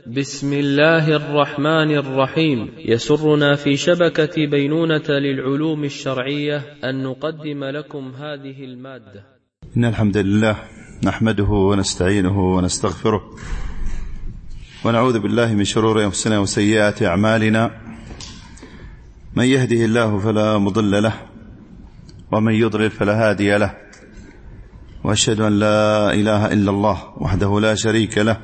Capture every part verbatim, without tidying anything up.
بسم الله الرحمن الرحيم. يسرنا في شبكة بينونة للعلوم الشرعية أن نقدم لكم هذه المادة. إن الحمد لله نحمده ونستعينه ونستغفره ونعوذ بالله من شرور أنفسنا وسيئات أعمالنا. من يهده الله فلا مضل له ومن يضلل فلا هادي له، وأشهد أن لا إله إلا الله وحده لا شريك له،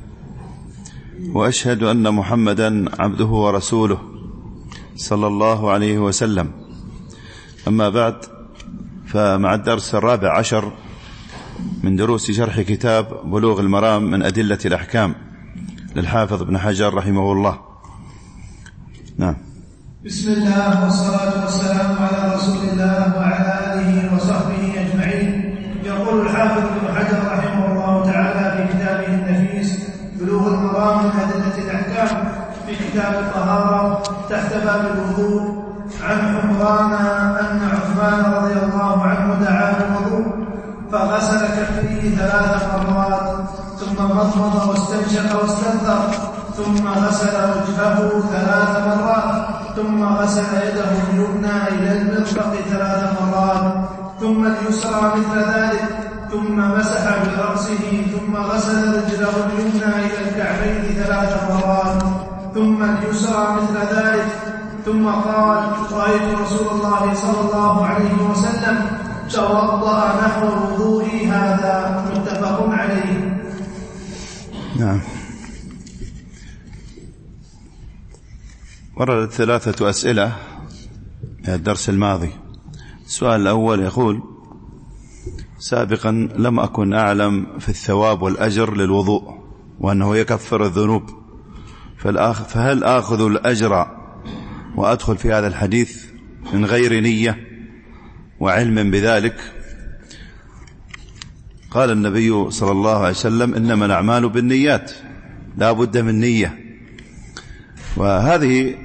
وأشهد أن محمدا عبده ورسوله صلى الله عليه وسلم. أما بعد، فمع الدرس الرابع عشر من دروس شرح كتاب بلوغ المرام من أدلة الأحكام للحافظ ابن حجر رحمه الله. نعم. بسم الله والصلاة والسلام على رسول الله وعلى آله وصحبه أجمعين. يقول الحافظ ابن حجر رحمه الله تعالى في كتابه النفيس بلوغ المرام من أدلة الأحكام في كتاب الطهارة تحت باب الوضوء، عن حمران أن عثمان رضي الله عنه دعا بالوضوء فغسل كفيه ثلاث مرات ثم مضمض واستنشق واستنثر ثم غسل وجهه ثلاث مرات ثم غسل يده اليمنى إلى المرفق ثلاث مرات ثم اليسرى مثل ذلك ثم مسح برأسه ثم غسل رجله اليمنى إلى الكعبين ثلاث مرات ثم اليسرى مثل ذلك ثم قال: رأيت رسول الله صلى الله عليه وسلم توضأ نحو وضوئي هذا. متفق عليه. نعم. وردت ثلاثة أسئلة في الدرس الماضي. السؤال الأول يقول: سابقا لم أكن أعلم في الثواب والأجر للوضوء وأنه يكفر الذنوب، فهل آخذ الأجر وأدخل في هذا الحديث من غير نية وعلم بذلك؟ قال النبي صلى الله عليه وسلم: إنما الأعمال بالنيات، لا بد من نية. وهذه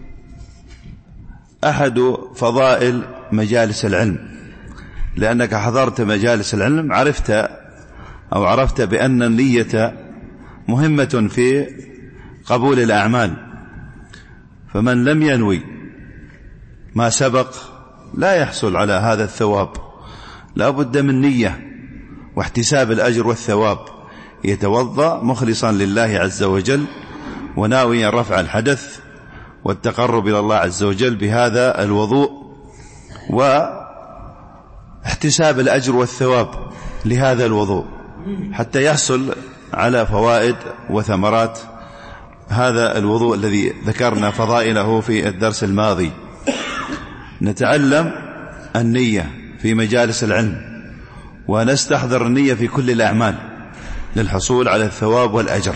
أحد فضائل مجالس العلم، لأنك حضرت مجالس العلم عرفت أو عرفت بأن النية مهمة في قبول الأعمال، فمن لم ينوي ما سبق لا يحصل على هذا الثواب. لا بد من نية واحتساب الأجر والثواب. يتوضأ مخلصا لله عز وجل وناويا رفع الحدث والتقرب إلى الله عز وجل بهذا الوضوء، واحتساب الأجر والثواب لهذا الوضوء حتى يحصل على فوائد وثمرات هذا الوضوء الذي ذكرنا فضائله في الدرس الماضي. نتعلم النية في مجالس العلم ونستحضر النية في كل الأعمال للحصول على الثواب والأجر.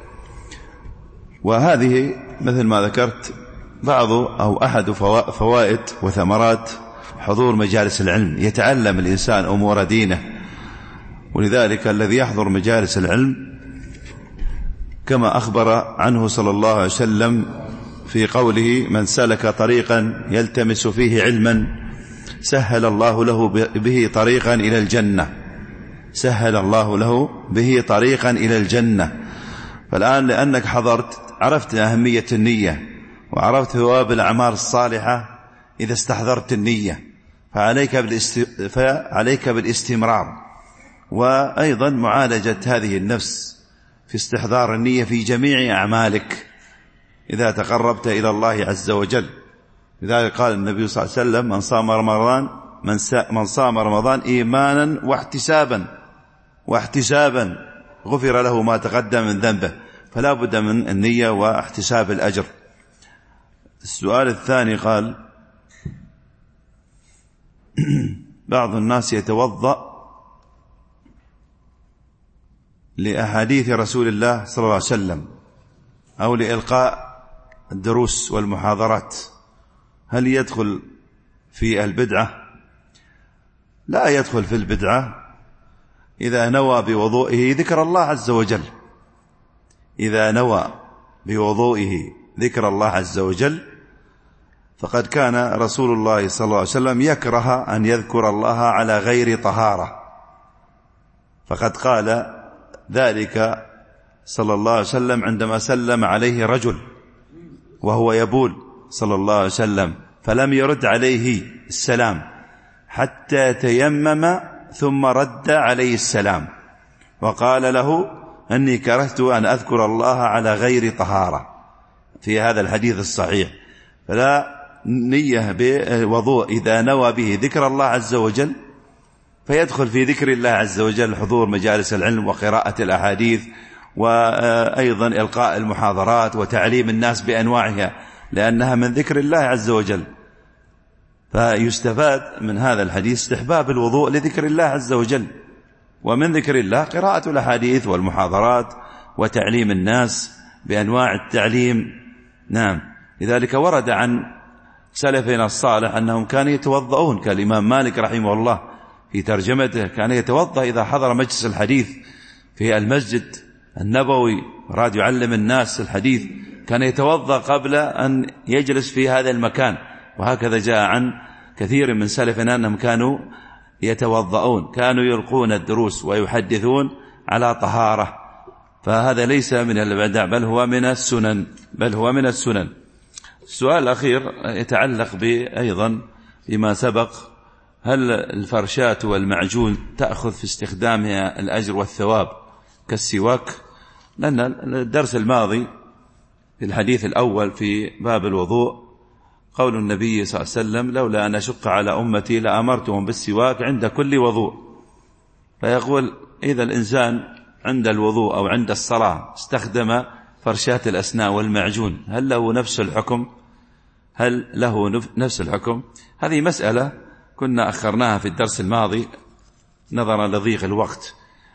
وهذه مثل ما ذكرت بعض أو أحد فوائد وثمرات حضور مجالس العلم. يتعلم الإنسان أمور دينه، ولذلك الذي يحضر مجالس العلم كما أخبر عنه صلى الله عليه وسلم في قوله: من سلك طريقا يلتمس فيه علما سهل الله له به طريقا إلى الجنة. سهل الله له به طريقا إلى الجنة. فالآن لأنك حضرت عرفت أهمية النية وعرفت ثواب الأعمال الصالحة إذا استحضرت النية، فعليك, بالاست... فعليك بالاستمرار، وأيضا معالجة هذه النفس في استحضار النية في جميع أعمالك إذا تقربت إلى الله عز وجل. لذلك قال النبي صلى الله عليه وسلم: من صام رمضان من, سا... من صام رمضان إيمانا واحتسابا واحتسابا غفر له ما تقدم من ذنبه. فلا بد من النية واحتساب الأجر. السؤال الثاني قال: بعض الناس يتوضأ لأحاديث رسول الله صلى الله عليه وسلم أو لإلقاء الدروس والمحاضرات، هل يدخل في البدعة؟ لا يدخل في البدعة إذا نوى بوضوئه ذكر الله عز وجل. إذا نوى بوضوئه ذكر الله عز وجل فقد كان رسول الله صلى الله عليه وسلم يكره أن يذكر الله على غير طهارة، فقد قال ذلك صلى الله عليه وسلم عندما سلم عليه رجل وهو يبول صلى الله عليه وسلم، فلم يرد عليه السلام حتى تيمم ثم رد عليه السلام وقال له: أني كرهت أن أذكر الله على غير طهارة، في هذا الحديث الصحيح. فلا نية بوضوء إذا نوى به ذكر الله عز وجل فيدخل في ذكر الله عز وجل حضور مجالس العلم وقراءة الأحاديث وأيضا إلقاء المحاضرات وتعليم الناس بأنواعها، لأنها من ذكر الله عز وجل. فيستفاد من هذا الحديث استحباب الوضوء لذكر الله عز وجل، ومن ذكر الله قراءة الأحاديث والمحاضرات وتعليم الناس بأنواع التعليم. نعم، لذلك ورد عن سلفنا الصالح أنهم كانوا يتوضؤون، كالإمام مالك رحمه الله في ترجمته كان يتوضأ إذا حضر مجلس الحديث في المسجد النبوي راد يعلم الناس الحديث، كان يتوضأ قبل أن يجلس في هذا المكان. وهكذا جاء عن كثير من سلفنا أنهم كانوا يتوضؤون، كانوا يلقون الدروس ويحدثون على طهارة. فهذا ليس من البدع بل هو من السنن بل هو من السنن. السؤال الأخير يتعلق بأيضا بما سبق: هل الفرشات والمعجون تأخذ في استخدامها الأجر والثواب كالسواك؟ لأن الدرس الماضي في الحديث الأول في باب الوضوء قول النبي صلى الله عليه وسلم: لولا أن أشق على أمتي لأمرتهم بالسواك عند كل وضوء. فيقول إذا الإنسان عند الوضوء أو عند الصلاة استخدم فرشات الأسنان والمعجون، هل له نفس الحكم؟ هل له نفس الحكم؟ هذه مسألة كنا أخرناها في الدرس الماضي نظرا لضيق الوقت،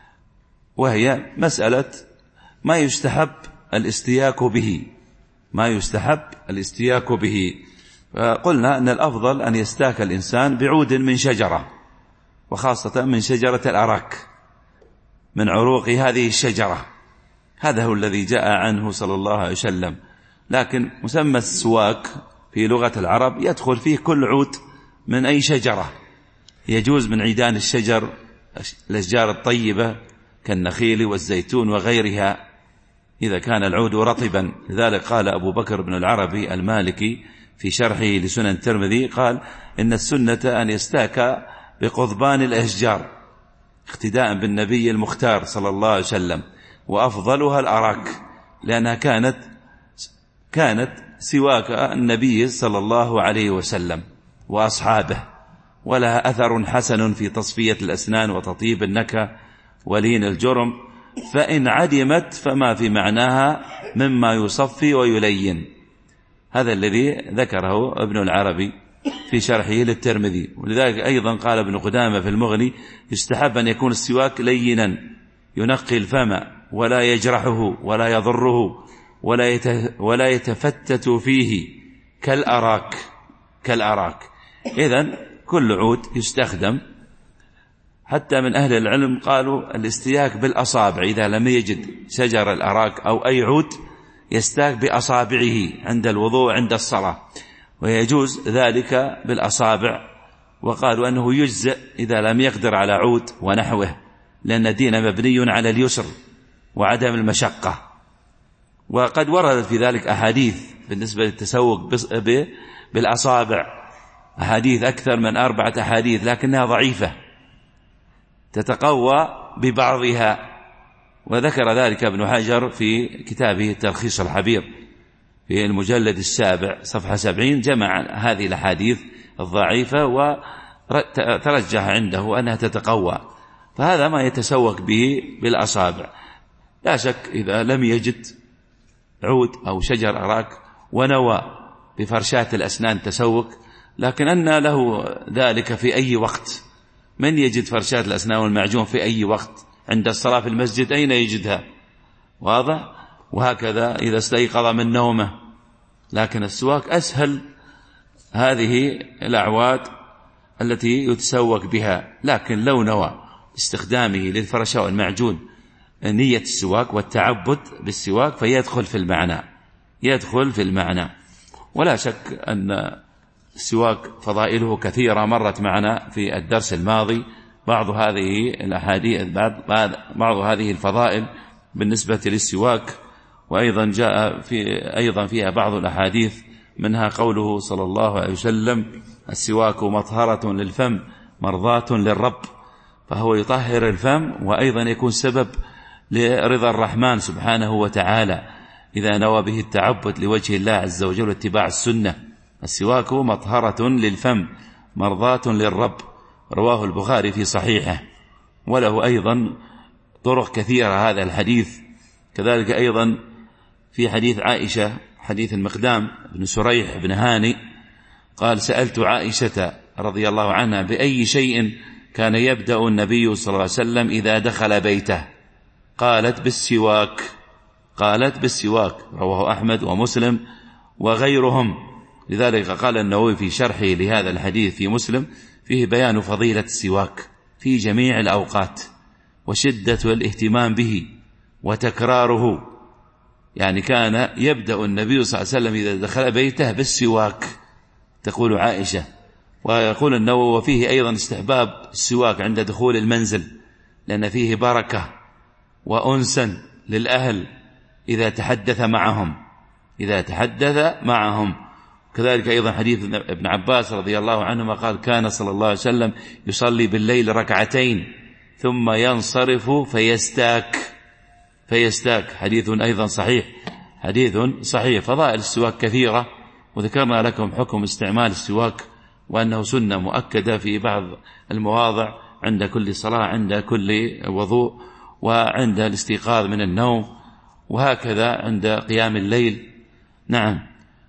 وهي مسألة ما يستحب الاستياك به ما يستحب الاستياك به قلنا أن الأفضل أن يستاك الإنسان بعود من شجرة، وخاصة من شجرة الأراك، من عروق هذه الشجرة. هذا هو الذي جاء عنه صلى الله عليه وسلم. لكن مسمى السواك في لغة العرب يدخل فيه كل عود من أي شجرة، يجوز من عيدان الشجر، الأشجار الطيبة كالنخيل والزيتون وغيرها إذا كان العود رطبا. لذلك قال أبو بكر بن العربي المالكي في شرحه لسنن الترمذي قال: إن السنة أن يستاك بقضبان الأشجار اقتداء بالنبي المختار صلى الله عليه وسلم، وأفضلها الأراك لأنها كانت كانت سواك النبي صلى الله عليه وسلم وأصحابه، ولها أثر حسن في تصفية الأسنان وتطيب النكهة ولين الجرم، فإن عدمت فما في معناها مما يصفي ويلين. هذا الذي ذكره ابن العربي في شرحه للترمذي. ولذلك أيضا قال ابن قدامة في المغني: يستحب أن يكون السواك لينا ينقي الفم ولا يجرحه ولا يضره ولا ولا يتفتت فيه كالأراك كالأراك إذن كل عود يستخدم. حتى من أهل العلم قالوا الاستياك بالأصابع، إذا لم يجد شجر الأراك أو أي عود يستاك بأصابعه عند الوضوء عند الصلاة، ويجوز ذلك بالأصابع. وقالوا أنه يجزئ إذا لم يقدر على عود ونحوه، لأن الدين مبني على اليسر وعدم المشقة. وقد وردت في ذلك أحاديث بالنسبة للتسوق بالأصابع، أحاديث أكثر من أربعة أحاديث، لكنها ضعيفة تتقوى ببعضها. وذكر ذلك ابن حجر في كتابه التلخيص الحبير في المجلد السابع صفحة سبعين، جمع هذه الأحاديث الضعيفة وترجح عنده أنها تتقوى. فهذا ما يتسوق به بالأصابع. لا شك إذا لم يجد عود أو شجر أراك ونوى بفرشات الأسنان تسوق، لكن أن له ذلك في أي وقت. من يجد فرشات الأسنان والمعجون في أي وقت؟ عند الصلاة في المسجد أين يجدها؟ واضح؟ وهكذا إذا استيقظ من نومه. لكن السواك أسهل هذه الأعواد التي يتسوق بها. لكن لو نوى استخدامه للفرشة والمعجون نية السواك والتعبد بالسواك فيدخل في المعنى يدخل في المعنى ولا شك أن السواك فضائله كثيرة مرت معنا في الدرس الماضي. بعض هذه الأحاديث بعض هذه الفضائل بالنسبة للسواك. وأيضا جاء في أيضا فيها بعض الأحاديث، منها قوله صلى الله عليه وسلم: السواك مطهرة للفم مرضاة للرب، فهو يطهر الفم وأيضا يكون سبب لرضا الرحمن سبحانه وتعالى إذا نوى به التعبد لوجه الله عز وجل واتباع السنة. السواك مطهرة للفم مرضاة للرب، رواه البخاري في صحيحه، وله أيضا طرق كثيرة هذا الحديث. كذلك أيضا في حديث عائشة، حديث المقدام بن سريح بن هاني قال: سألت عائشة رضي الله عنها بأي شيء كان يبدأ النبي صلى الله عليه وسلم إذا دخل بيته؟ قالت: بالسواك. قالت بالسواك، رواه أحمد ومسلم وغيرهم. لذلك قال النووي في شرحه لهذا الحديث في مسلم: فيه بيان فضيلة السواك في جميع الأوقات وشدة الاهتمام به وتكراره. يعني كان يبدأ النبي صلى الله عليه وسلم إذا دخل بيته بالسواك، تقول عائشة. ويقول النووي: وفيه أيضا استحباب السواك عند دخول المنزل، لأن فيه بركة وأنسا للأهل إذا تحدث معهم إذا تحدث معهم كذلك أيضا حديث ابن عباس رضي الله عنهما قال: كان صلى الله عليه وسلم يصلي بالليل ركعتين ثم ينصرف فيستاك فيستاك حديث أيضا صحيح حديث صحيح. فضائل السواك كثيرة، وذكرنا لكم حكم استعمال السواك وأنه سنة مؤكدة في بعض المواضع، عند كل صلاة، عند كل وضوء، وعند الاستيقاظ من النوم، وهكذا عند قيام الليل. نعم.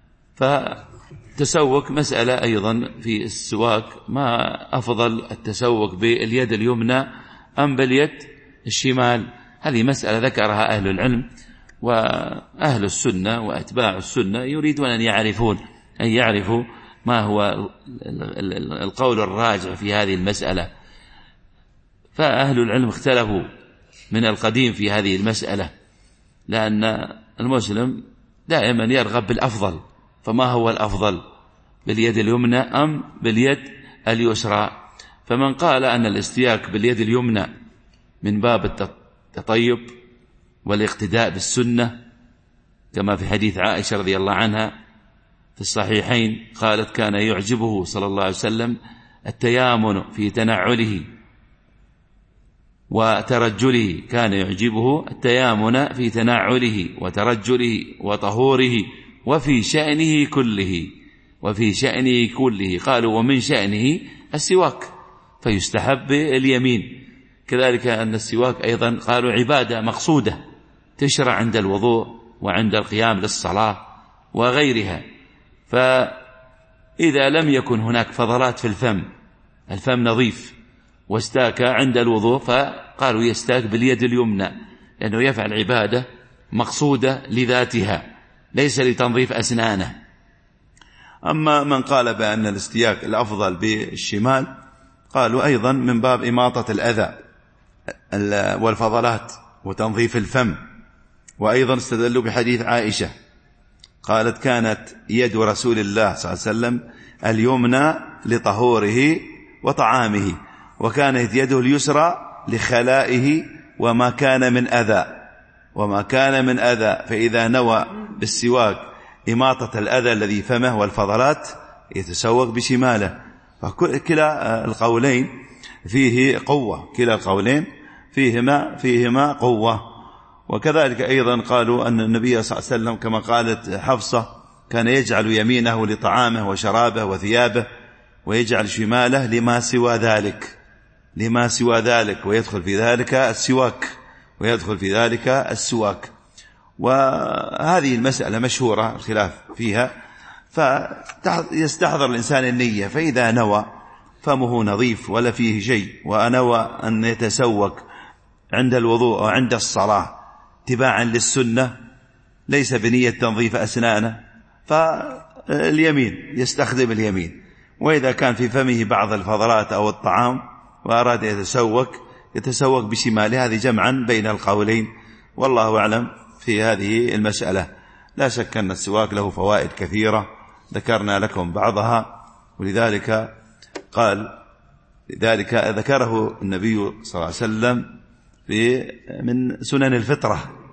فتسوك مسألة أيضا في السواك، ما أفضل التسوك باليد اليمنى أم باليد الشمال؟ هذه مسألة ذكرها أهل العلم، وأهل السنة وأتباع السنة يريدون أن يعرفون أن يعرفوا ما هو القول الراجع في هذه المسألة. فأهل العلم اختلفوا من القديم في هذه المسألة، لأن المسلم دائما يرغب بالأفضل. فما هو الأفضل، باليد اليمنى أم باليد اليسرى؟ فمن قال أن الاستياك باليد اليمنى من باب التطيب والاقتداء بالسنة، كما في حديث عائشة رضي الله عنها في الصحيحين قالت: كان يعجبه صلى الله عليه وسلم التيامن في تنعله وترجله كان يعجبه التيامن في تنعله وترجله وطهوره وفي شأنه كله وفي شأنه كله قالوا: ومن شأنه السواك، فيستحب اليمين. كذلك أن السواك أيضا قالوا عبادة مقصودة تشرع عند الوضوء وعند القيام للصلاة وغيرها. فإذا لم يكن هناك فضلات في الفم، الفم نظيف، واستاك عند الوضوء، فقالوا يستاك باليد اليمنى، لأنه يفعل عبادة مقصودة لذاتها ليس لتنظيف أسنانه. أما من قال بأن الاستياك الأفضل بالشمال، قالوا أيضا من باب إماطة الأذى والفضلات وتنظيف الفم. وأيضا استدلوا بحديث عائشة قالت: كانت يد رسول الله صلى الله عليه وسلم اليمنى لطهوره وطعامه، وكانت يده اليسرى لخلائه وما كان من أذى وما كان من أذى فإذا نوى بالسواك إماطة الأذى الذي فمه والفضلات يتسوق بشماله. فكلا القولين فيه قوة كلا القولين فيهما فيهما قوة. وكذلك أيضا قالوا أن النبي صلى الله عليه وسلم كما قالت حفصة كان يجعل يمينه لطعامه وشرابه وثيابه، ويجعل شماله لما سوى ذلك لما سوى ذلك ويدخل في ذلك السواك ويدخل في ذلك السواك. وهذه المسألة مشهورة الخلاف فيها، فيستحضر الإنسان النية، فإذا نوى فمه نظيف ولا فيه شيء ونوى أن يتسوك عند الوضوء أو عند الصلاة اتباعا للسنة ليس بنية تنظيف أسنانه، فاليمين يستخدم اليمين. وإذا كان في فمه بعض الفضلات أو الطعام وأراد يتسوك يتسوك بشماله. هذه جمعا بين القولين، والله أعلم في هذه المسألة. لا شك أن السواك له فوائد كثيرة ذكرنا لكم بعضها، ولذلك قال لذلك ذكره النبي صلى الله عليه وسلم في من سنن الفطرة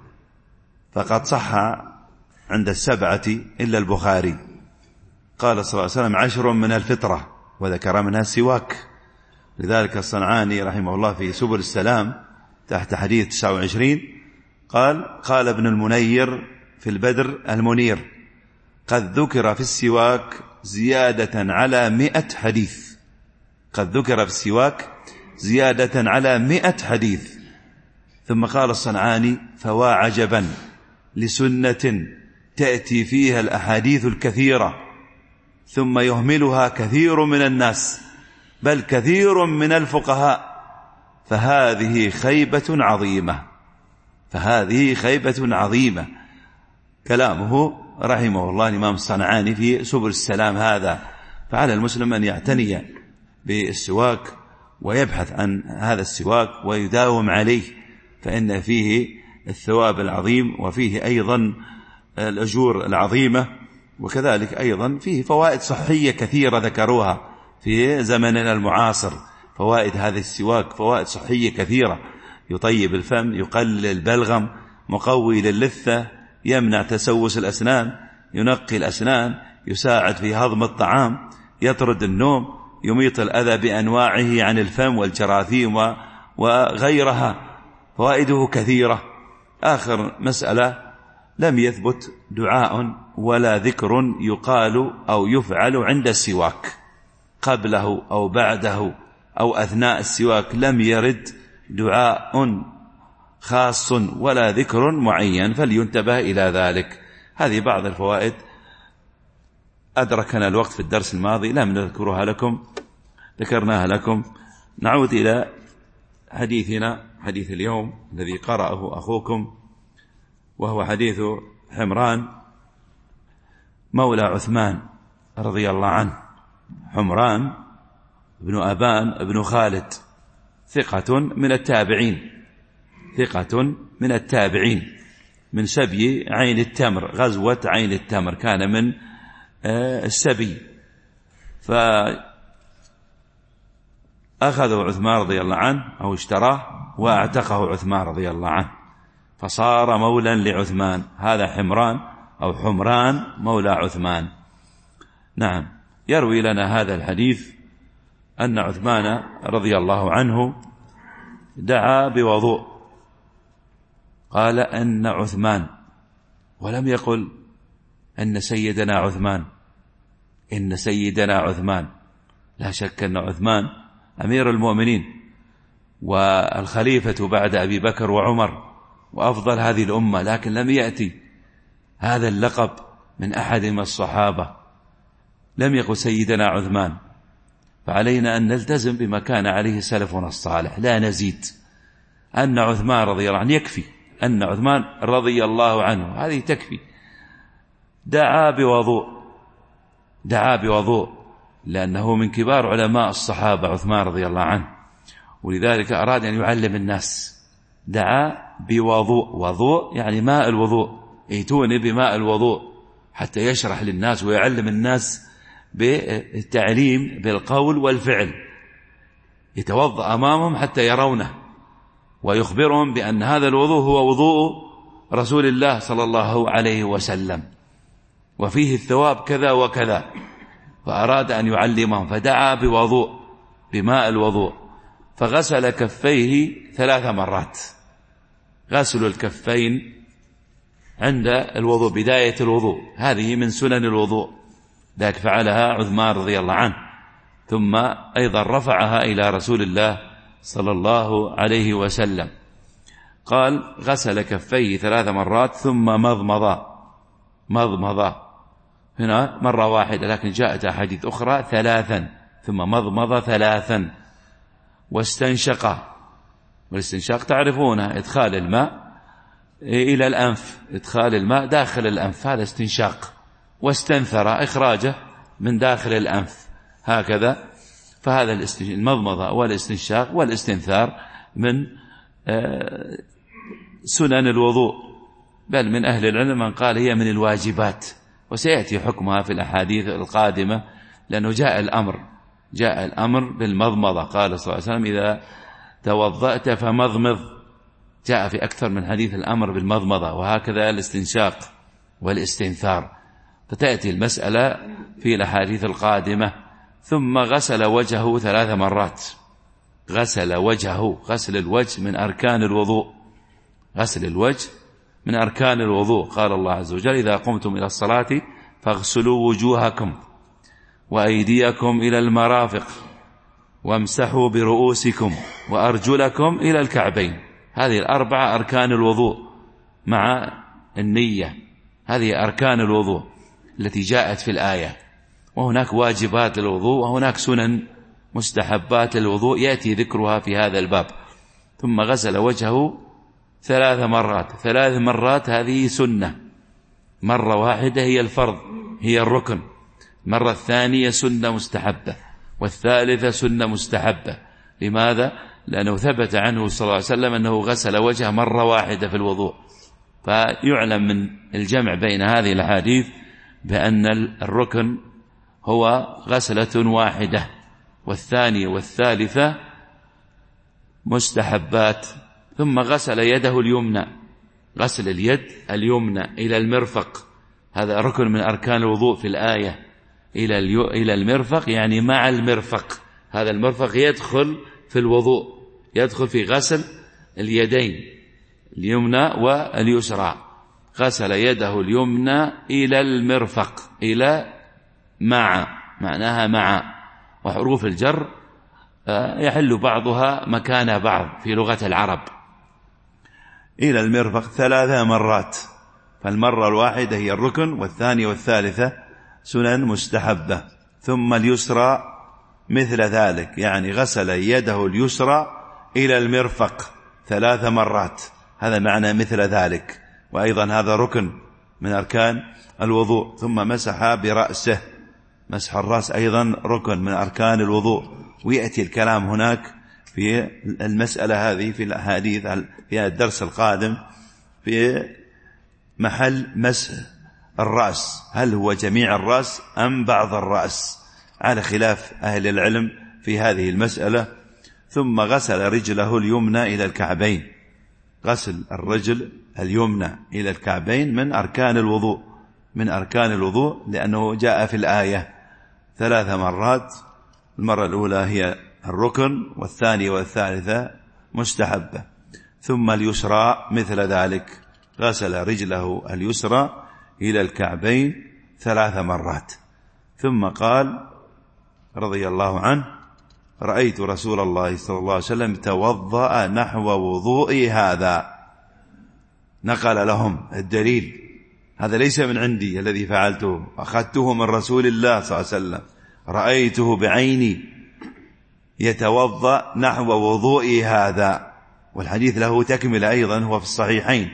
فقد صح عند السبعة إلا البخاري. قال صلى الله عليه وسلم عشر من الفطرة، وذكر منها السواك. لذلك الصنعاني رحمه الله في سبل السلام تحت حديث تسعة وعشرين قال قال ابن المنير في البدر المنير: قد ذكر في السواك زيادة على مئة حديث. قد ذكر في السواك زيادة على مئة حديث. ثم قال الصنعاني: فوا عجبا لسنة تأتي فيها الأحاديث الكثيرة ثم يهملها كثير من الناس، بل كثير من الفقهاء، فهذه خيبة عظيمة. فهذه خيبة عظيمة. كلامه رحمه الله الإمام الصنعاني في سبل السلام هذا. فعلى المسلم أن يعتني بالسواك ويبحث عن هذا السواك ويداوم عليه، فإن فيه الثواب العظيم وفيه أيضا الأجور العظيمة، وكذلك أيضا فيه فوائد صحية كثيرة ذكروها في زمننا المعاصر. فوائد هذا السواك فوائد صحية كثيرة: يطيب الفم، يقلل البلغم، مقوي للثة، يمنع تسوس الأسنان، ينقي الأسنان، يساعد في هضم الطعام، يطرد النوم، يميط الأذى بأنواعه عن الفم والجراثيم وغيرها. فوائده كثيرة. آخر مسألة: لم يثبت دعاء ولا ذكر يقال أو يفعل عند السواك قبله أو بعده أو أثناء السواك، لم يرد دعاء خاص ولا ذكر معين، فلينتبه إلى ذلك. هذه بعض الفوائد أدركنا الوقت في الدرس الماضي لم نذكرها لكم، ذكرناها لكم. نعود إلى حديثنا، حديث اليوم الذي قرأه أخوكم، وهو حديث حمران مولى عثمان رضي الله عنه. حمران بن أبان بن خالد ثقة من التابعين، ثقة من التابعين، من سبي عين التمر، غزوة عين التمر، كان من السبي. فأخذه عثمان رضي الله عنه أو اشتراه واعتقه عثمان رضي الله عنه، فصار مولا لعثمان. هذا حمران أو حمران مولى عثمان. نعم. يروي لنا هذا الحديث أن عثمان رضي الله عنه دعا بوضوء. قال أن عثمان، ولم يقل أن سيدنا عثمان، إن سيدنا عثمان. لا شك أن عثمان أمير المؤمنين والخليفة بعد أبي بكر وعمر وأفضل هذه الأمة، لكن لم يأتي هذا اللقب من أحد من الصحابة، لم يقل سيدنا عثمان. فعلينا أن نلتزم بما كان عليه سلفنا الصالح، لا نزيد. أن عثمان رضي الله عنه يكفي، أن عثمان رضي الله عنه هذه تكفي. دعا بوضوء، دعا بوضوء لأنه من كبار علماء الصحابة عثمان رضي الله عنه، ولذلك أراد أن يعلم الناس. دعا بوضوء، وضوء يعني ماء الوضوء، ائتوني بماء الوضوء، حتى يشرح للناس ويعلم الناس بالتعليم بالقول والفعل، يتوضأ أمامهم حتى يرونه، ويخبرهم بأن هذا الوضوء هو وضوء رسول الله صلى الله عليه وسلم، وفيه الثواب كذا وكذا. فأراد أن يعلمهم، فدعا بوضوء، بماء الوضوء، فغسل كفيه ثلاث مرات. غسل الكفين عند الوضوء، بداية الوضوء، هذه من سنن الوضوء، ذاك فعلها عثمان رضي الله عنه. ثم أيضا رفعها إلى رسول الله صلى الله عليه وسلم. قال غسل كفيه ثلاث مرات ثم مضمض، مضمض هنا مرة واحدة، لكن جاءت أحاديث أخرى ثلاثا، ثم مضمض ثلاثا، واستنشق. والاستنشاق تعرفونه، إدخال الماء إلى الأنف، إدخال الماء داخل الأنف، هذا استنشاق. واستنثر، إخراجه من داخل الأنف، هكذا. فهذا المضمضة والاستنشاق والاستنثار من سنن الوضوء، بل من أهل العلم من قال هي من الواجبات، وسيأتي حكمها في الأحاديث القادمة، لأنه جاء الأمر جاء الأمر بالمضمضة. قال صلى الله عليه وسلم إذا توضأت فمضمض، جاء في أكثر من حديث الأمر بالمضمضة، وهكذا الاستنشاق والاستنثار. فتأتي المسألة في الأحاديث القادمة. ثم غسل وجهه ثلاث مرات. غسل وجهه، غسل الوجه من أركان الوضوء، غسل الوجه من أركان الوضوء. قال الله عز وجل: إذا قمتم إلى الصلاة فاغسلوا وجوهكم وأيديكم إلى المرافق وامسحوا برؤوسكم وأرجلكم إلى الكعبين. هذه الأربعة أركان الوضوء مع النية، هذه أركان الوضوء التي جاءت في الآية. وهناك واجبات للوضوء وهناك سنن مستحبات للوضوء يأتي ذكرها في هذا الباب. ثم غسل وجهه ثلاث مرات. ثلاث مرات هذه سنة، مرة واحدة هي الفرض، هي الركن، مرة الثانية سنة مستحبة، والثالثة سنة مستحبة. لماذا؟ لأنه ثبت عنه صلى الله عليه وسلم أنه غسل وجهه مرة واحدة في الوضوء. فيعلم من الجمع بين هذه الأحاديث بأن الركن هو غسلة واحدة، والثانية والثالثة مستحبات. ثم غسل يده اليمنى، غسل اليد اليمنى إلى المرفق، هذا ركن من أركان الوضوء في الآية. إلى إلى المرفق يعني مع المرفق، هذا المرفق يدخل في الوضوء، يدخل في غسل اليدين اليمنى واليسرى. غسل يده اليمنى إلى المرفق، إلى مع معناها مع، وحروف الجر يحل بعضها مكان بعض في لغة العرب. إلى المرفق ثلاث مرات، فالمرة الواحدة هي الركن، والثانية والثالثة سنن مستحبة. ثم اليسرى مثل ذلك، يعني غسل يده اليسرى إلى المرفق ثلاث مرات، هذا معنى مثل ذلك، وأيضا هذا ركن من أركان الوضوء. ثم مسح برأسه، مسح الرأس أيضا ركن من أركان الوضوء. ويأتي الكلام هناك في المسألة هذه في الأحاديث في الدرس القادم في محل مسح الرأس، هل هو جميع الرأس أم بعض الرأس، على خلاف أهل العلم في هذه المسألة. ثم غسل رجله اليمنى إلى الكعبين، غسل الرجل اليمنى إلى الكعبين من أركان الوضوء، من أركان الوضوء، لأنه جاء في الآية ثلاث مرات. المرة الأولى هي الركن، والثانية والثالثة مستحبة. ثم اليسرى مثل ذلك، غسل رجله اليسرى إلى الكعبين ثلاث مرات. ثم قال رضي الله عنه: رأيت رسول الله صلى الله عليه وسلم توضأ نحو وضوئي هذا. نقل لهم الدليل، هذا ليس من عندي الذي فعلته، أخذته من رسول الله صلى الله عليه وسلم، رأيته بعيني يتوضأ نحو وضوئي هذا. والحديث له تكمل أيضا، هو في الصحيحين.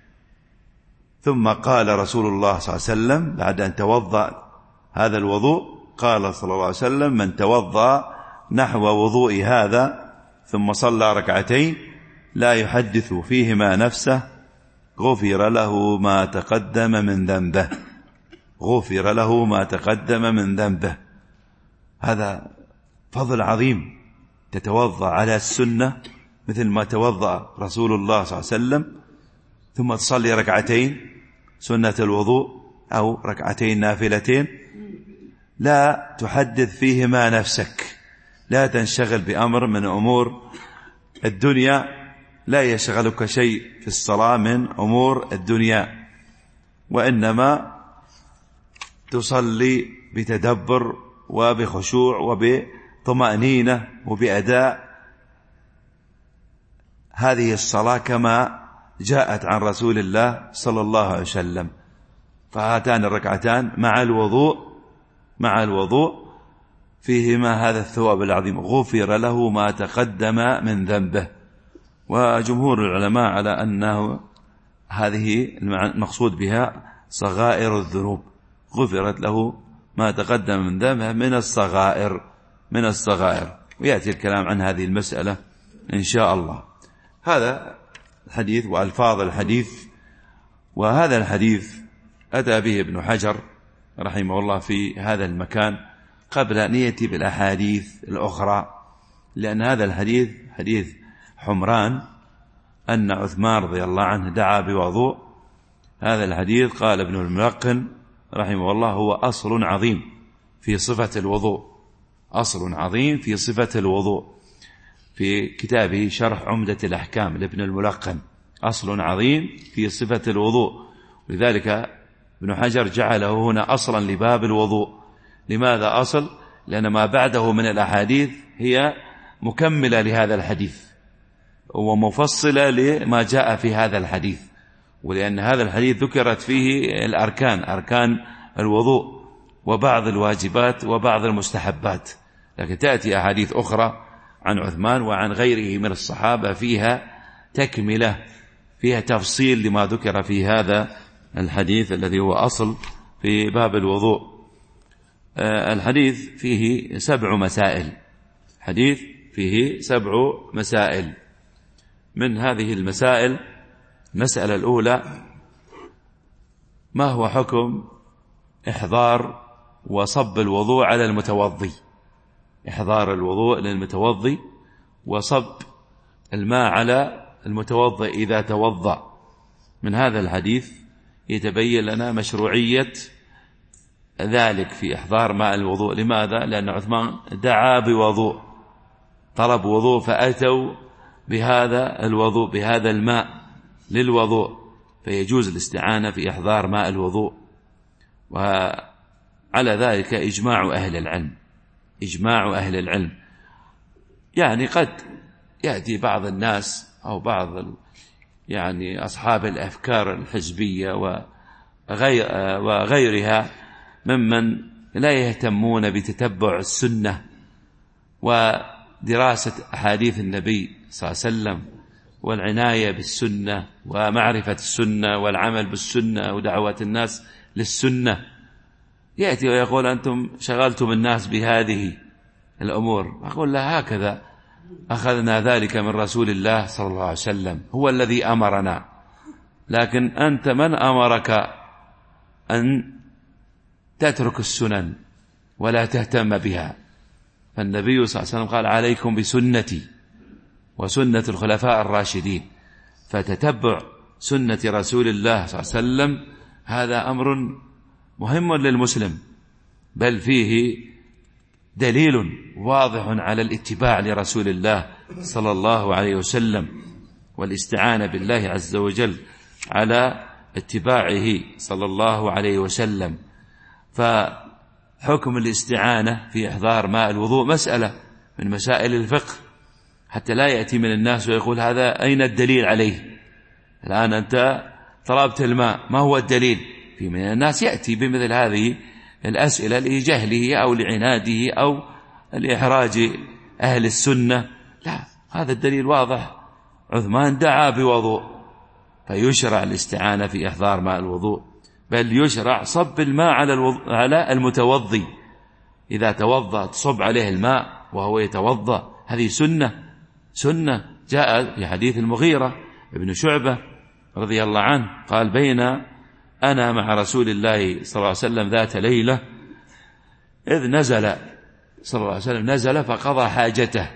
ثم قال رسول الله صلى الله عليه وسلم بعد أن توضأ هذا الوضوء، قال صلى الله عليه وسلم: من توضأ نحو وضوئي هذا ثم صلى ركعتين لا يحدث فيهما نفسه غفر له ما تقدم من ذنبه، غفر له ما تقدم من ذنبه. هذا فضل عظيم، تتوضأ على السنة مثل ما توضأ رسول الله صلى الله عليه وسلم، ثم تصلي ركعتين سنة الوضوء أو ركعتين نافلتين، لا تحدث فيهما نفسك، لا تنشغل بأمر من أمور الدنيا، لا يشغلك شيء في الصلاة من أمور الدنيا، وإنما تصلي بتدبر وبخشوع وبطمأنينة وبأداء هذه الصلاة كما جاءت عن رسول الله صلى الله عليه وسلم. فهاتان الركعتان مع الوضوء مع الوضوء فيهما هذا الثواب العظيم، غفر له ما تقدم من ذنبه. وجمهور العلماء على أنه هذه المقصود بها صغائر الذنوب، غفرت له ما تقدم من ذنبه من الصغائر من الصغائر ويأتي الكلام عن هذه المسألة إن شاء الله. هذا الحديث وألفاظ الحديث. وهذا الحديث أتى به ابن حجر رحمه الله في هذا المكان قبل أن يأتي بالأحاديث الأخرى، لأن هذا الحديث حديث حمران أن عثمان رضي الله عنه دعا بوضوء. هذا الحديث قال ابن الملقن رحمه الله هو أصل عظيم في صفة الوضوء، أصل عظيم في صفة الوضوء، في كتابه شرح عمدة الأحكام لابن الملقن، أصل عظيم في صفة الوضوء. لذلك ابن حجر جعله هنا أصلا لباب الوضوء. لماذا أصل؟ لأن ما بعده من الأحاديث هي مكملة لهذا الحديث ومفصلة لما جاء في هذا الحديث، ولأن هذا الحديث ذكرت فيه الأركان، أركان الوضوء وبعض الواجبات وبعض المستحبات، لكن تأتي أحاديث أخرى عن عثمان وعن غيره من الصحابة فيها تكملة، فيها تفصيل لما ذكر في هذا الحديث الذي هو أصل في باب الوضوء. الحديث فيه سبع مسائل، حديث فيه سبع مسائل. من هذه المسائل المسألة الأولى: ما هو حكم إحضار وصب الوضوء على المتوضي؟ إحضار الوضوء للمتوضي وصب الماء على المتوضي إذا توضأ. من هذا الحديث يتبين لنا مشروعية ذلك في إحضار ماء الوضوء. لماذا؟ لأن عثمان دعا بوضوء، طلب وضوء، فأتوا بهذا الوضوء، بهذا الماء للوضوء، فيجوز الاستعانة في إحضار ماء الوضوء. وعلى ذلك إجماع أهل العلم، إجماع أهل العلم. يعني قد يأتي بعض الناس أو بعض يعني أصحاب الأفكار الحزبية وغيرها ممن لا يهتمون بتتبع السنة ودراسة أحاديث النبي صلى الله عليه وسلم والعناية بالسنة ومعرفة السنة والعمل بالسنة ودعوة الناس للسنة، يأتي ويقول أنتم شغلتم الناس بهذه الأمور. أقول له هكذا أخذنا ذلك من رسول الله صلى الله عليه وسلم، هو الذي أمرنا، لكن أنت من أمرك أن تترك السنن ولا تهتم بها؟ فالنبي صلى الله عليه وسلم قال: عليكم بسنتي وسنة الخلفاء الراشدين. فتتبع سنة رسول الله صلى الله عليه وسلم هذا أمر مهم للمسلم، بل فيه دليل واضح على الاتباع لرسول الله صلى الله عليه وسلم والاستعانة بالله عز وجل على اتباعه صلى الله عليه وسلم. فحكم الاستعانة في إحضار ماء الوضوء مسألة من مسائل الفقه، حتى لا يأتي من الناس ويقول هذا أين الدليل عليه؟ الآن أنت طلبت الماء، ما هو الدليل؟ في من الناس يأتي بمثل هذه الأسئلة لجهله أو لعناده أو لإحراج أهل السنة. لا، هذا الدليل واضح، عثمان دعا بوضوء، فيشرع الاستعانة في إحضار ماء الوضوء، بل يشرع صب الماء على, الوض... على المتوضي إذا توضأ، تصب عليه الماء وهو يتوضأ، هذه سنة سنة جاء في حديث المغيرة ابن شعبة رضي الله عنه قال: بين أنا مع رسول الله صلى الله عليه وسلم ذات ليلة إذ نزل صلى الله عليه وسلم نزل فقضى حاجته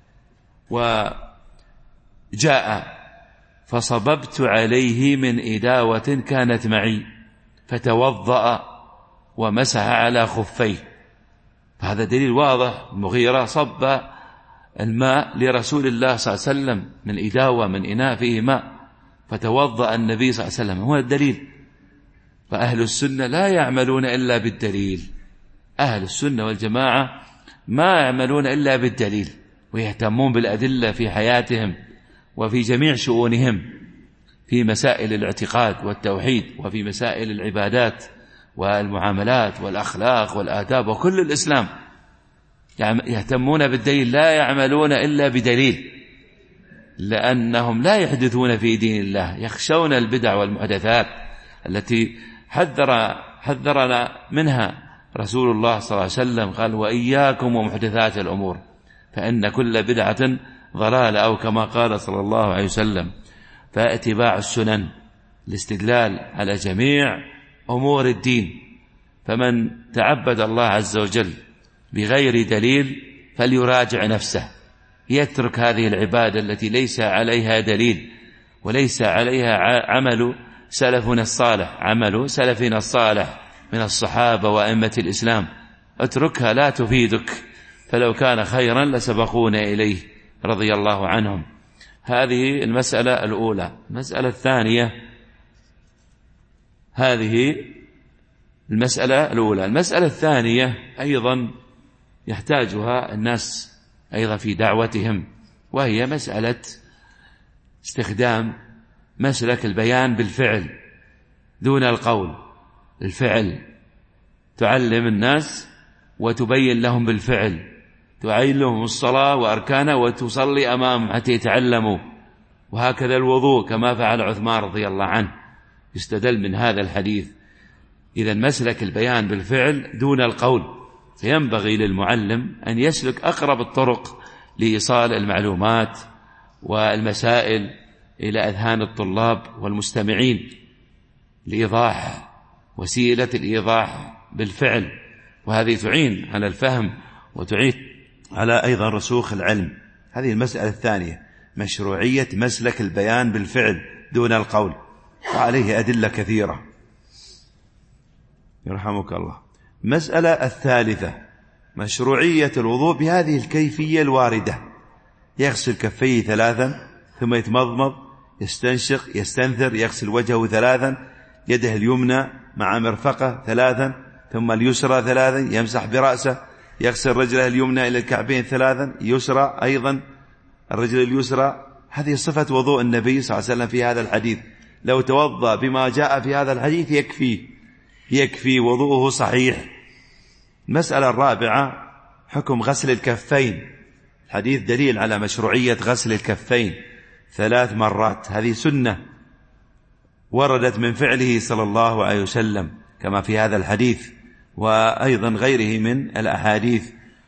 وجاء فصببت عليه من إداوة كانت معي فتوضأ ومسح على خفيه. فهذا دليل واضح، المغيرة صب الماء لرسول الله صلى الله عليه وسلم من إداوة، من إناء فيه ماء، فتوضأ النبي صلى الله عليه وسلم، هو الدليل. فأهل السنة لا يعملون إلا بالدليل، أهل السنة والجماعة ما يعملون إلا بالدليل، ويهتمون بالأدلة في حياتهم وفي جميع شؤونهم، في مسائل الاعتقاد والتوحيد، وفي مسائل العبادات والمعاملات والأخلاق والآداب وكل الإسلام، يهتمون بالدليل، لا يعملون إلا بدليل، لأنهم لا يحدثون في دين الله، يخشون البدع والمحدثات التي حذر حذرنا منها رسول الله صلى الله عليه وسلم، قال: وإياكم ومحدثات الأمور فإن كل بدعة ضلالة، أو كما قال صلى الله عليه وسلم. فاتباع السنن الاستدلال على جميع أمور الدين، فمن تعبد الله عز وجل بغير دليل فليراجع نفسه، يترك هذه العبادة التي ليس عليها دليل وليس عليها عمل سلفنا الصالح، عمل سلفنا الصالح من الصحابة وأئمة الإسلام. اتركها لا تفيدك، فلو كان خيرا لسبقونا إليه رضي الله عنهم. هذه المسألة الأولى. المسألة الثانية، هذه المسألة الأولى. المسألة الثانية أيضا يحتاجها الناس أيضا في دعوتهم، وهي مسألة استخدام مسلك البيان بالفعل دون القول. الفعل، تعلم الناس وتبين لهم بالفعل، تعين لهم الصلاة وأركانها وتصلي أمامهم حتى يتعلموا. وهكذا الوضوء كما فعل عثمان رضي الله عنه، يستدل من هذا الحديث. إذا مسلك البيان بالفعل دون القول، فينبغي للمعلم أن يسلك أقرب الطرق لإيصال المعلومات والمسائل إلى أذهان الطلاب والمستمعين، لإيضاح، وسيلة الإيضاح بالفعل، وهذه تعين على الفهم وتعين على أيضا رسوخ العلم. هذه المسألة الثانية، مشروعية مسلك البيان بالفعل دون القول، وعليه أدلة كثيرة يرحمك الله. مسألة الثالثة، مشروعية الوضوء بهذه الكيفية الواردة: يغسل كفيه ثلاثا، ثم يتمضمض، يستنشق، يستنثر، يغسل وجهه ثلاثا، يده اليمنى مع مرفقه ثلاثا، ثم اليسرى ثلاثا، يمسح برأسه، يغسل رجله اليمنى إلى الكعبين ثلاثا، يسرى أيضا الرجل اليسرى. هذه صفة وضوء النبي صلى الله عليه وسلم في هذا الحديث. لو توضأ بما جاء في هذا الحديث يكفي يكفي وضوءه صحيح. المسألة الرابعة، حكم غسل الكفين. الحديث دليل على مشروعية غسل الكفين ثلاث مرات. هذه سنة وردت من فعله صلى الله عليه وسلم كما في هذا الحديث، وأيضا غيره من الأحاديث.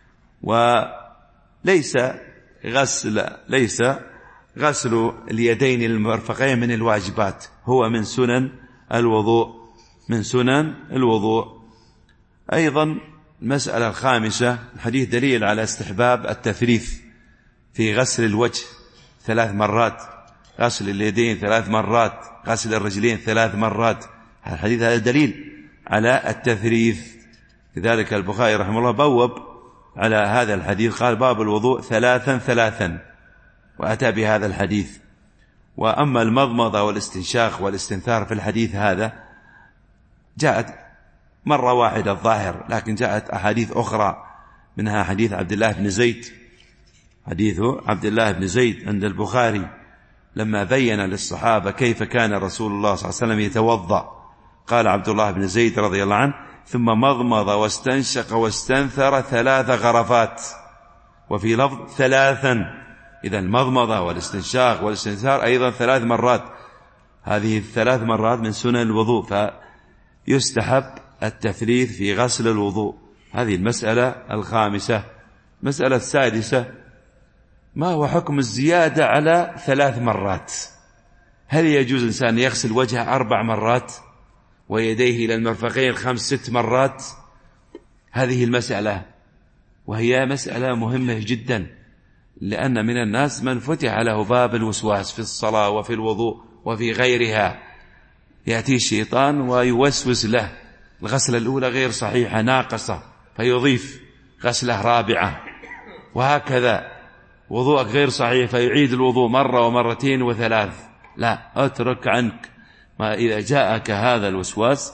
وليس غسل ليس غسل اليدين المرفقين من الواجبات، هو من سنن الوضوء من سنن الوضوء. أيضا المسألة الخامسة، الحديث دليل على استحباب التثليث في غسل الوجه ثلاث مرات، غسل اليدين ثلاث مرات، غسل الرجلين ثلاث مرات. الحديث هذا دليل على التثليث. لذلك البخاري رحمه الله بوب على هذا الحديث، قال: باب الوضوء ثلاثا ثلاثا، وأتى بهذا الحديث. وأما المضمضة والاستنشاق والاستنثار في الحديث هذا جاءت مرة واحدة الظاهر، لكن جاءت أحاديث أخرى، منها حديث عبد الله بن زيد حديث عبد الله بن زيد عند البخاري لما بين للصحابة كيف كان رسول الله صلى الله عليه وسلم يتوضأ. قال عبد الله بن زيد رضي الله عنه: ثم مضمض واستنشق واستنثر ثلاث غرفات، وفي لفظ ثلاثا. إذا المضمضة والاستنشاق والاستنثار أيضا ثلاث مرات. هذه الثلاث مرات من سنن الوضوء، فيستحب التثليث في غسل الوضوء. هذه المسألة الخامسة. المسألة السادسة، ما هو حكم الزيادة على ثلاث مرات؟ هل يجوز إنسان يغسل وجهه أربع مرات ويديه إلى المرفقين خمس ست مرات؟ هذه المسألة، وهي مسألة مهمة جدا، لأن من الناس من فتح له باب الوسواس في الصلاة وفي الوضوء وفي غيرها. يأتي الشيطان ويوسوس له الغسلة الأولى غير صحيحة ناقصة، فيضيف غسلة رابعة، وهكذا وضوءك غير صحيح فيعيد الوضوء مرة ومرتين وثلاث. لا، اترك عنك ما. إذا جاءك هذا الوسواس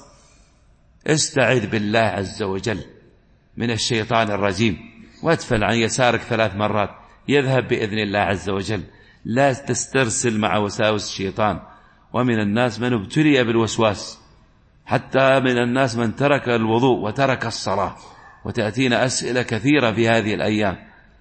استعذ بالله عز وجل من الشيطان الرجيم، وادفل عن يسارك ثلاث مرات، يذهب بإذن الله عز وجل. لا تسترسل مع وساوس الشيطان. ومن الناس من ابتلي بالوسواس، حتى من الناس من ترك الوضوء وترك الصلاة، وتأتينا أسئلة كثيرة في هذه الأيام.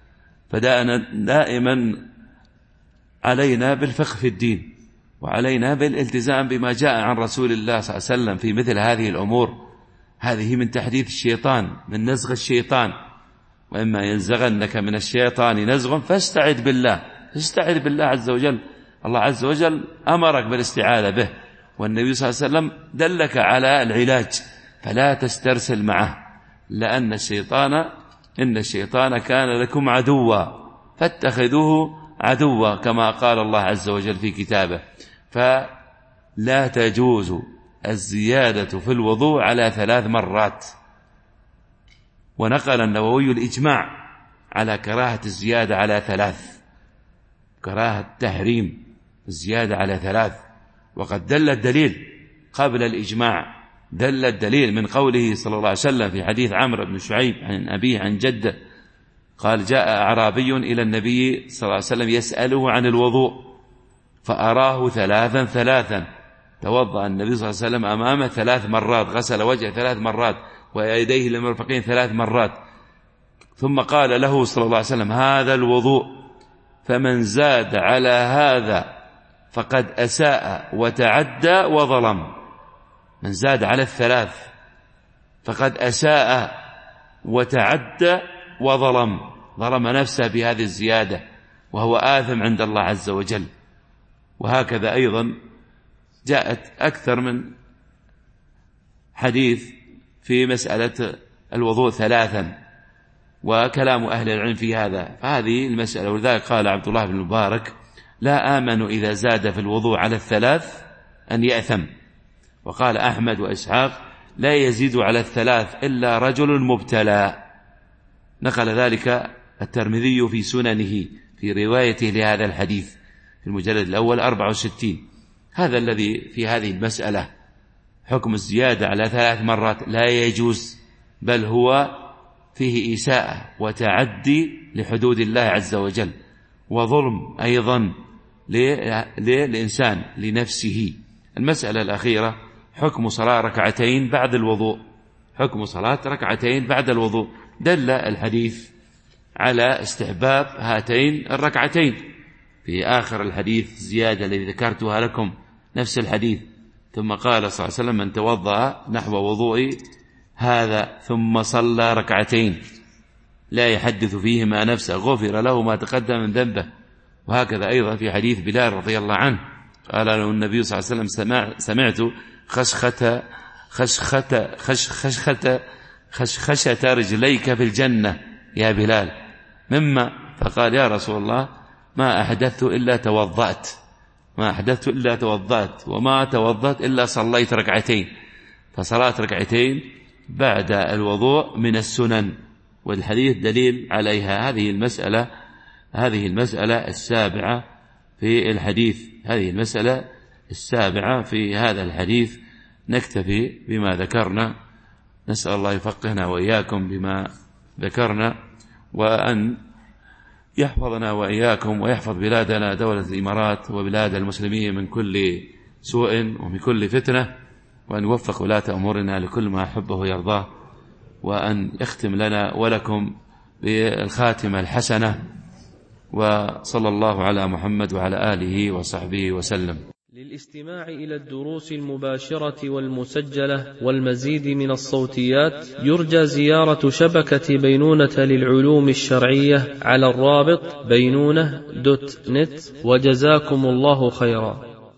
فدائما علينا بالفقه في الدين، وعلينا بالالتزام بما جاء عن رسول الله صلى الله عليه وسلم في مثل هذه الأمور. هذه من تحديث الشيطان، من نزغ الشيطان. وإما ينزغنك من الشيطان نزغ فاستعذ بالله، استعذ بالله عز وجل. الله عز وجل أمرك بالاستعاذة به، والنبي صلى الله عليه وسلم دلك على العلاج، فلا تسترسل معه، لأن الشيطان إن الشيطان كان لكم عدوا فاتخذوه عدوا، كما قال الله عز وجل في كتابه. فلا تجوز الزيادة في الوضوء على ثلاث مرات. ونقل النووي الإجماع على كراهة الزيادة على ثلاث، كراهة تحريم الزيادة على ثلاث. وقد دل الدليل قبل الإجماع، دل الدليل من قوله صلى الله عليه وسلم في حديث عمرو بن شعيب عن أبيه عن جده قال: جاء أعرابي إلى النبي صلى الله عليه وسلم يسأله عن الوضوء فأراه ثلاثا ثلاثا، توضأ النبي صلى الله عليه وسلم أمامه ثلاث مرات، غسل وجهه ثلاث مرات ويديه للمرفقين ثلاث مرات، ثم قال له صلى الله عليه وسلم: هذا الوضوء، فمن زاد على هذا فقد أساء وتعدى وظلم. من زاد على الثلاث فقد أساء وتعدى وظلم، ظلم نفسه بهذه الزيادة وهو آثم عند الله عز وجل. وهكذا أيضا جاءت أكثر من حديث في مسألة الوضوء ثلاثا، وكلام أهل العلم في هذا. فهذه المسألة، ولذلك قال عبد الله بن المبارك: لا آمن إذا زاد في الوضوء على الثلاث أن يأثم. وقال أحمد وإسحاق: لا يزيد على الثلاث إلا رجل مبتلى. نقل ذلك الترمذي في سننه في روايته لهذا الحديث في المجلد الأول أربعة وستين. هذا الذي في هذه المسألة حكم الزيادة على ثلاث مرات لا يجوز، بل هو فيه إساءة وتعدي لحدود الله عز وجل، وظلم أيضا للإنسان لنفسه. المسألة الأخيرة حكم صلاة ركعتين بعد الوضوء، حكم صلاة ركعتين بعد الوضوء. دل الحديث على استحباب هاتين الركعتين في آخر الحديث زيادة الذي ذكرتها لكم، نفس الحديث. ثم قال صلى الله عليه وسلم: من توضأ نحو وضوء هذا ثم صلى ركعتين لا يحدث فيهما نفسه غفر له ما تقدم من ذنبه. وهكذا أيضا في حديث بلال رضي الله عنه قال له النبي صلى الله عليه وسلم: سمع سمعت خشخة خشخة خشخة خشخشة رجليك في الجنة يا بلال، مما؟ فقال: يا رسول الله ما أحدثت إلا توضأت، ما أحدثت إلا توضأت، وما توضأت إلا صليت ركعتين. فصلاة ركعتين بعد الوضوء من السنن، والحديث دليل عليها. هذه المسألة هذه المسألة السابعة في الحديث هذه المسألة السابعة في هذا الحديث. نكتفي بما ذكرنا، نسأل الله يفقهنا وإياكم بما ذكرنا، وأن يحفظنا وإياكم ويحفظ بلادنا دولة الإمارات وبلاد المسلمين من كل سوء ومن كل فتنة، وأن يوفق ولاة أمورنا لكل ما أحبه ويرضاه، وأن يختم لنا ولكم بالخاتمة الحسنة. وصلى الله على محمد وعلى آله وصحبه وسلم. للاستماع إلى الدروس المباشرة والمسجلة والمزيد من الصوتيات يرجى زيارة شبكة بينونة للعلوم الشرعية على الرابط بينونة دوت نت. وجزاكم الله خيرا.